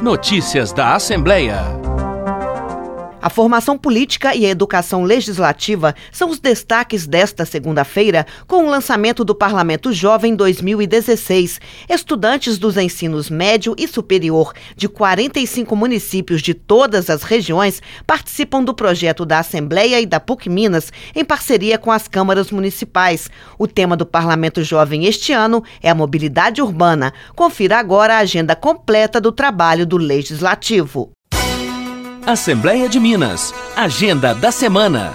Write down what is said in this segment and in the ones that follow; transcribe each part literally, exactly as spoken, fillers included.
Notícias da Assembleia. A formação política e a educação legislativa são os destaques desta segunda-feira, com o lançamento do Parlamento Jovem dois mil e dezesseis. Estudantes dos ensinos médio e superior de quarenta e cinco municípios de todas as regiões participam do projeto da Assembleia e da P U C Minas, em parceria com as câmaras municipais. O tema do Parlamento Jovem este ano é a mobilidade urbana. Confira agora a agenda completa do trabalho do Legislativo. Assembleia de Minas. Agenda da semana.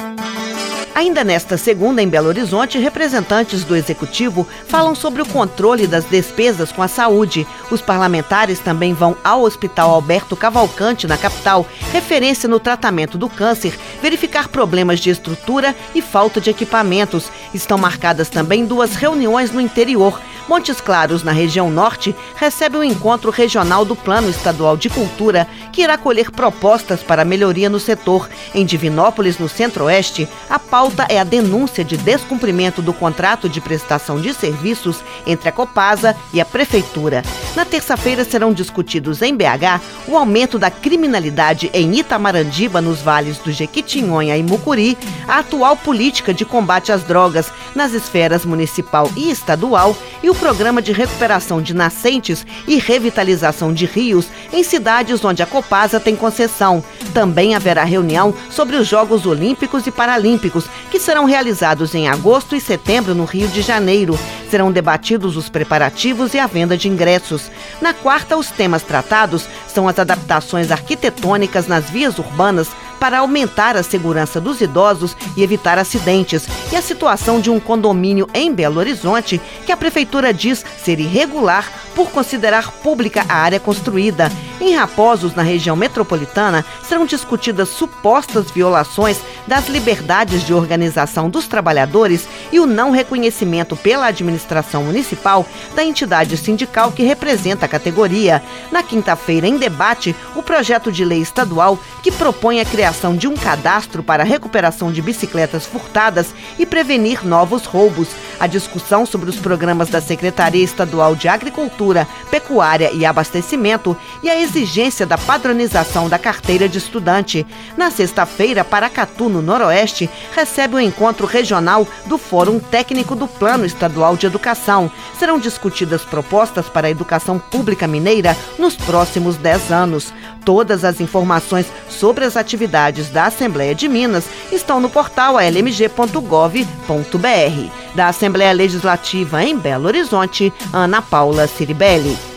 Ainda nesta segunda, em Belo Horizonte, representantes do Executivo falam sobre o controle das despesas com a saúde. Os parlamentares também vão ao Hospital Alberto Cavalcante, na capital, referência no tratamento do câncer, verificar problemas de estrutura e falta de equipamentos. Estão marcadas também duas reuniões no interior. Montes Claros, na região norte, recebe o encontro regional do Plano Estadual de Cultura, que irá colher propostas para melhoria no setor. Em Divinópolis, no centro-oeste, a pauta é a denúncia de descumprimento do contrato de prestação de serviços entre a Copasa e a Prefeitura. Na terça-feira serão discutidos em B H o aumento da criminalidade em Itamarandiba, nos vales do Jequitinhonha e Mucuri, a atual política de combate às drogas nas esferas municipal e estadual e o programa de recuperação de nascentes e revitalização de rios em cidades onde a Copasa tem concessão. Também haverá reunião sobre os Jogos Olímpicos e Paralímpicos, que serão realizados em agosto e setembro no Rio de Janeiro. Serão debatidos os preparativos e a venda de ingressos. Na quarta, os temas tratados são as adaptações arquitetônicas nas vias urbanas para aumentar a segurança dos idosos e evitar acidentes, e a situação de um condomínio em Belo Horizonte que a Prefeitura diz ser irregular por considerar pública a área construída. Em Raposos, na região metropolitana, serão discutidas supostas violações das liberdades de organização dos trabalhadores e o não reconhecimento pela administração municipal da entidade sindical que representa a categoria. Na quinta-feira, em debate, o projeto de lei estadual que propõe a criação de um cadastro para a recuperação de bicicletas furtadas e prevenir novos roubos. A discussão sobre os programas da Secretaria Estadual de Agricultura, Pecuária e Abastecimento e a exigência da padronização da carteira de estudante. Na sexta-feira, Paracatu, no Noroeste, recebe o encontro regional do Fórum Técnico do Plano Estadual de Educação. Serão discutidas propostas para a educação pública mineira nos próximos dez anos. Todas as informações sobre as atividades da Assembleia de Minas estão no portal a l m g ponto gov ponto b r. Da Assembleia Legislativa em Belo Horizonte, Ana Paula Ciribelli.